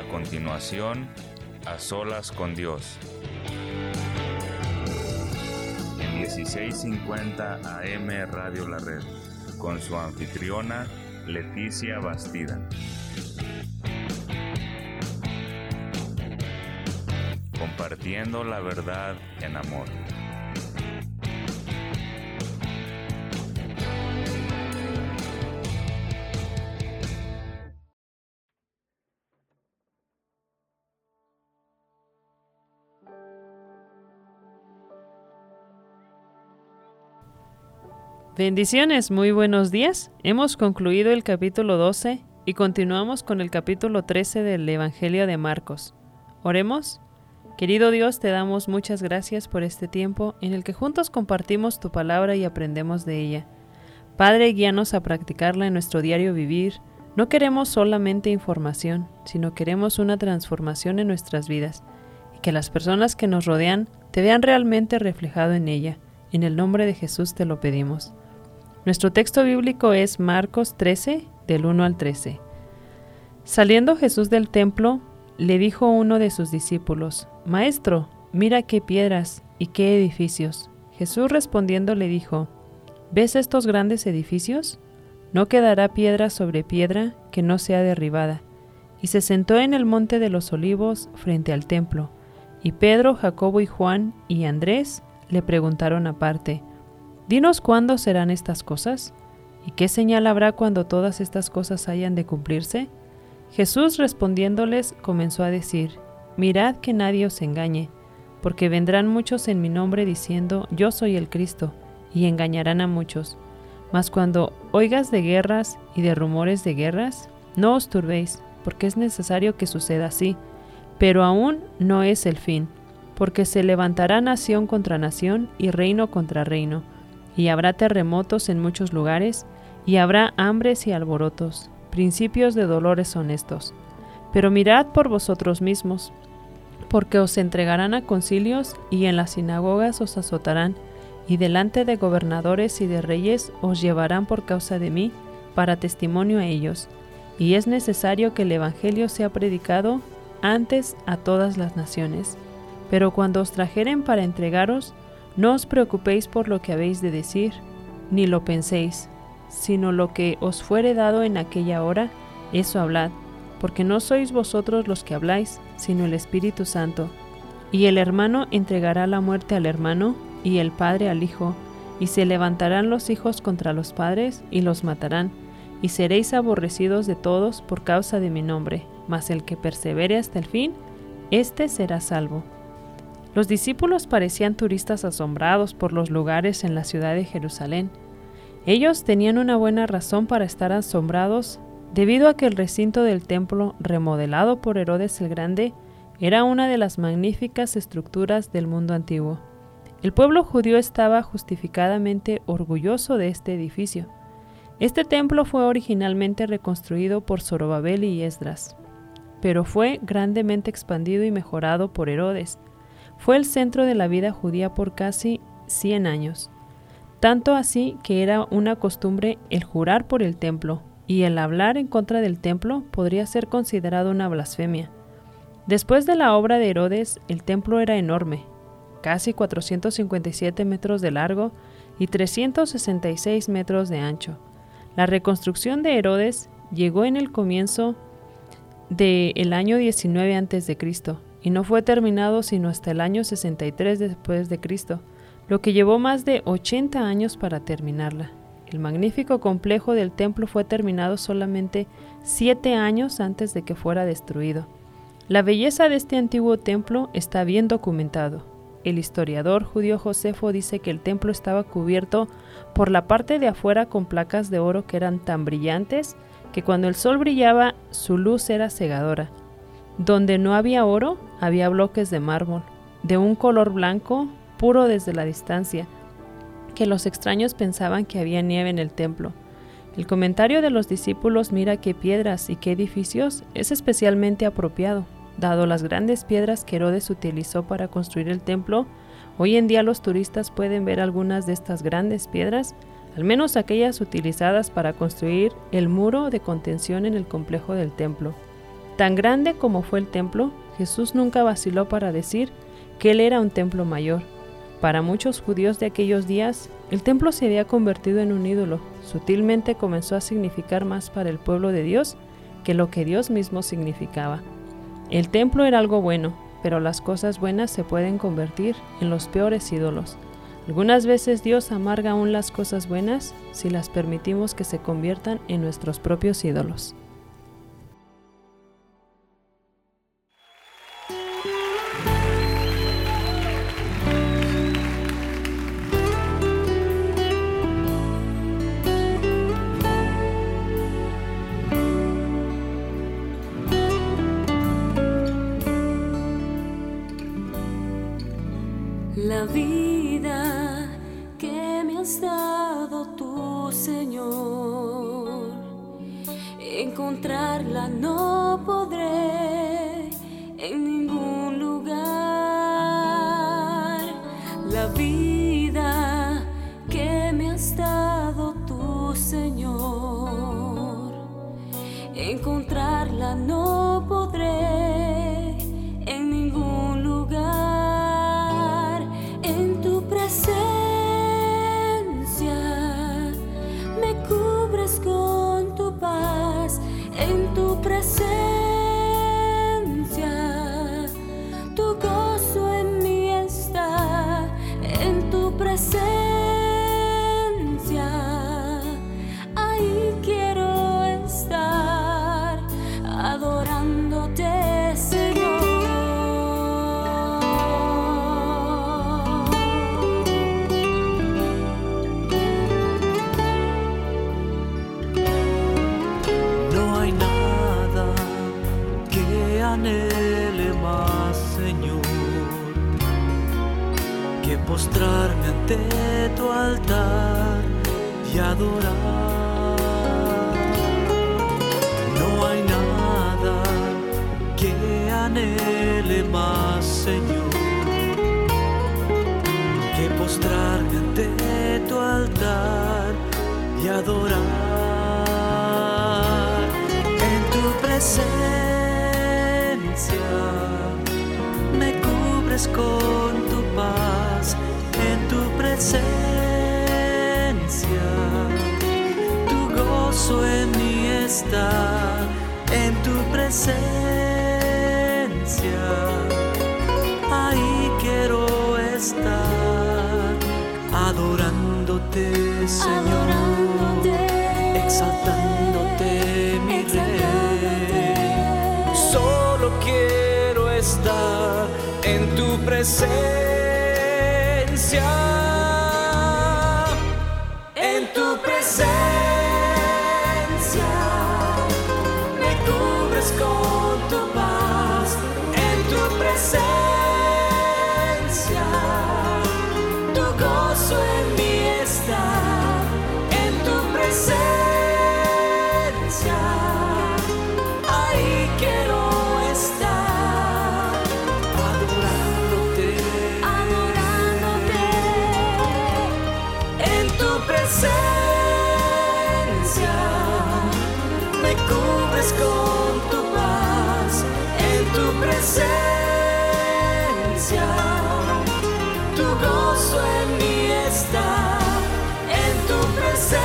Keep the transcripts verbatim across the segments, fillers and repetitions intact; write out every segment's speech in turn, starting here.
continuación, A Solas con Dios. En dieciséis cincuenta A M Radio La Red, con su anfitriona Leticia Bastida. Compartiendo la verdad en amor. Bendiciones, muy buenos días. Hemos concluido el capítulo doce y continuamos con el capítulo trece del Evangelio de Marcos. Oremos. Querido Dios, te damos muchas gracias por este tiempo en el que juntos compartimos tu palabra y aprendemos de ella. Padre, guíanos a practicarla en nuestro diario vivir. No queremos solamente información, sino queremos una transformación en nuestras vidas y que las personas que nos rodean te vean realmente reflejado en ella. En el nombre de Jesús te lo pedimos. Nuestro texto bíblico es Marcos trece, del uno al trece. Saliendo Jesús del templo, le dijo uno de sus discípulos: Maestro, mira qué piedras y qué edificios. Jesús respondiendo le dijo: ¿Ves estos grandes edificios? No quedará piedra sobre piedra que no sea derribada. Y se sentó en el monte de los olivos frente al templo, y Pedro, Jacobo y Juan y Andrés le preguntaron aparte: Dinos cuándo serán estas cosas, y qué señal habrá cuando todas estas cosas hayan de cumplirse. Jesús respondiéndoles comenzó a decir: Mirad que nadie os engañe, porque vendrán muchos en mi nombre diciendo: Yo soy el Cristo, y engañarán a muchos. Mas cuando oigas de guerras y de rumores de guerras, no os turbéis, porque es necesario que suceda así, pero aún no es el fin, porque se levantará nación contra nación y reino contra reino, y habrá terremotos en muchos lugares, y habrá hambres y alborotos, principios de dolores son estos. Pero mirad por vosotros mismos, porque os entregarán a concilios, y en las sinagogas os azotarán, y delante de gobernadores y de reyes os llevarán por causa de mí, para testimonio a ellos. Y es necesario que el evangelio sea predicado antes a todas las naciones. Pero cuando os trajeren para entregaros, no os preocupéis por lo que habéis de decir, ni lo penséis, sino lo que os fuere dado en aquella hora, eso hablad, porque no sois vosotros los que habláis, sino el Espíritu Santo. Y el hermano entregará la muerte al hermano, y el padre al hijo, y se levantarán los hijos contra los padres, y los matarán, y seréis aborrecidos de todos por causa de mi nombre, mas el que persevere hasta el fin, éste será salvo. Los discípulos parecían turistas asombrados por los lugares en la ciudad de Jerusalén. Ellos tenían una buena razón para estar asombrados, debido a que el recinto del templo, remodelado por Herodes el Grande, era una de las magníficas estructuras del mundo antiguo. El pueblo judío estaba justificadamente orgulloso de este edificio. Este templo fue originalmente reconstruido por Zorobabel y Esdras, pero fue grandemente expandido y mejorado por Herodes. Fue el centro de la vida judía por casi cien años, tanto así que era una costumbre el jurar por el templo, y el hablar en contra del templo podría ser considerado una blasfemia. Después de la obra de Herodes, el templo era enorme, casi cuatrocientos cincuenta y siete metros de largo y trescientos sesenta y seis metros de ancho. La reconstrucción de Herodes llegó en el comienzo del año diecinueve antes de Cristo, y no fue terminado sino hasta el año sesenta y tres después de Cristo, lo que llevó más de ochenta años para terminarla. El magnífico complejo del templo fue terminado solamente siete años antes de que fuera destruido. La belleza de este antiguo templo está bien documentado. El historiador judío Josefo dice que el templo estaba cubierto por la parte de afuera con placas de oro que eran tan brillantes que cuando el sol brillaba su luz era cegadora. Donde no había oro, había bloques de mármol, de un color blanco, puro desde la distancia, que los extraños pensaban que había nieve en el templo. El comentario de los discípulos mira qué piedras y qué edificios es especialmente apropiado, dado las grandes piedras que Herodes utilizó para construir el templo. Hoy en día los turistas pueden ver algunas de estas grandes piedras, al menos aquellas utilizadas para construir el muro de contención en el complejo del templo. Tan grande como fue el templo, Jesús nunca vaciló para decir que él era un templo mayor. Para muchos judíos de aquellos días, el templo se había convertido en un ídolo. Sutilmente comenzó a significar más para el pueblo de Dios que lo que Dios mismo significaba. El templo era algo bueno, pero las cosas buenas se pueden convertir en los peores ídolos. Algunas veces Dios amarga aún las cosas buenas si las permitimos que se conviertan en nuestros propios ídolos. La vida que me has dado tú, Señor, encontrarla no podré en ningún lugar. La vida que me has dado tú, Señor, encontrarla no podré en ningún lugar. Con tu paz, en tu presencia, tu gozo en mí está, en tu presencia, ahí quiero estar, adorándote, Señor. Anhele más, Señor, que postrarme ante tu altar y adorar. No hay nada que anhele más, Señor, que postrarme ante tu altar y adorar. En tu presencia me cubres con tu paz, en tu presencia, tu gozo en mí está, en tu presencia, ahí quiero estar, adorándote, Señor, adorándote, exaltándote, mi Rey. Solo quiero estar en tu presencia, en tu presencia, me cubres con tu paz, en tu presencia, tu gozo en mí está, en tu presencia, ahí quiero con tu paz, en tu presencia, tu gozo en mí está, en tu presencia,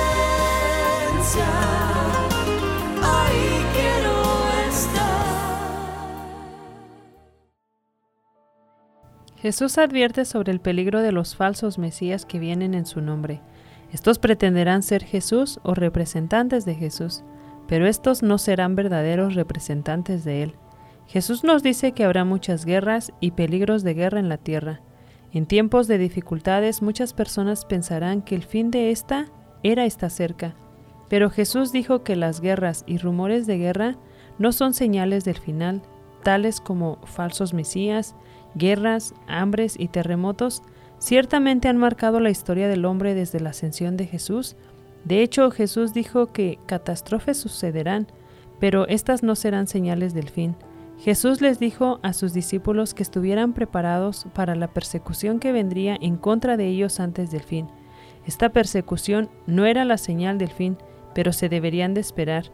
ahí quiero estar. Jesús advierte sobre el peligro de los falsos mesías que vienen en su nombre. Estos pretenderán ser Jesús o representantes de Jesús, pero estos no serán verdaderos representantes de Él. Jesús nos dice que habrá muchas guerras y peligros de guerra en la tierra. En tiempos de dificultades, muchas personas pensarán que el fin de esta era está cerca, pero Jesús dijo que las guerras y rumores de guerra no son señales del final, tales como falsos mesías, guerras, hambres y terremotos, ciertamente han marcado la historia del hombre desde la ascensión de Jesús. De hecho, Jesús dijo que catástrofes sucederán, pero estas no serán señales del fin. Jesús les dijo a sus discípulos que estuvieran preparados para la persecución que vendría en contra de ellos antes del fin. Esta persecución no era la señal del fin, pero se deberían de esperar.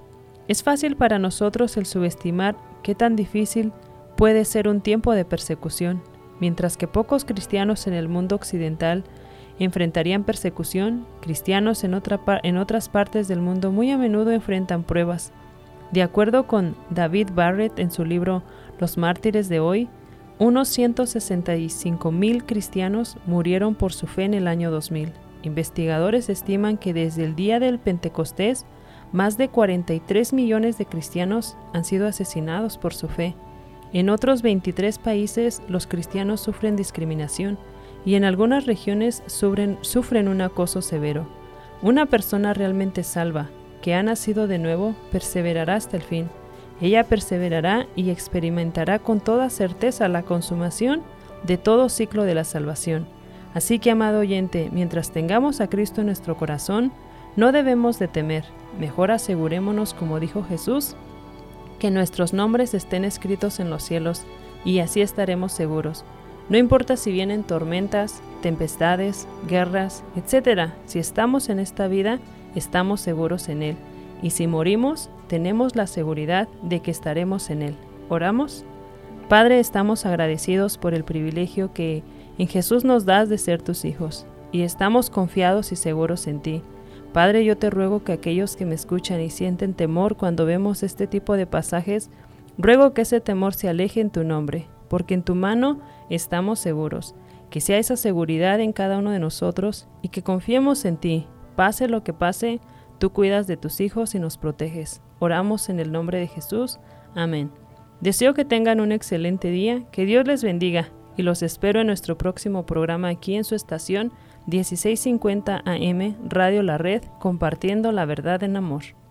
Es fácil para nosotros el subestimar qué tan difícil puede ser un tiempo de persecución, mientras que pocos cristianos en el mundo occidental enfrentarían persecución. Cristianos en, otra par- en otras partes del mundo muy a menudo enfrentan pruebas. De acuerdo con David Barrett en su libro Los mártires de hoy, unos ciento sesenta y cinco mil cristianos murieron por su fe en el año dos mil. Investigadores estiman que desde el día del Pentecostés, más de cuarenta y tres millones de cristianos han sido asesinados por su fe. En otros veintitrés países, los cristianos sufren discriminación y en algunas regiones sufren, sufren un acoso severo. Una persona realmente salva, que ha nacido de nuevo, perseverará hasta el fin. Ella perseverará y experimentará con toda certeza la consumación de todo ciclo de la salvación. Así que, amado oyente, mientras tengamos a Cristo en nuestro corazón, no debemos de temer. Mejor asegurémonos, como dijo Jesús, que nuestros nombres estén escritos en los cielos, y así estaremos seguros. No importa si vienen tormentas, tempestades, guerras, etcétera. Si estamos en esta vida, estamos seguros en Él. Y si morimos, tenemos la seguridad de que estaremos en Él. ¿Oramos? Padre, estamos agradecidos por el privilegio que en Jesús nos das de ser tus hijos, y estamos confiados y seguros en ti. Padre, yo te ruego que aquellos que me escuchan y sienten temor cuando vemos este tipo de pasajes, ruego que ese temor se aleje en tu nombre, porque en tu mano estamos seguros. Que sea esa seguridad en cada uno de nosotros y que confiemos en ti. Pase lo que pase, tú cuidas de tus hijos y nos proteges. Oramos en el nombre de Jesús. Amén. Deseo que tengan un excelente día, que Dios les bendiga y los espero en nuestro próximo programa aquí en su estación dieciséis cincuenta A M Radio La Red, compartiendo la verdad en amor.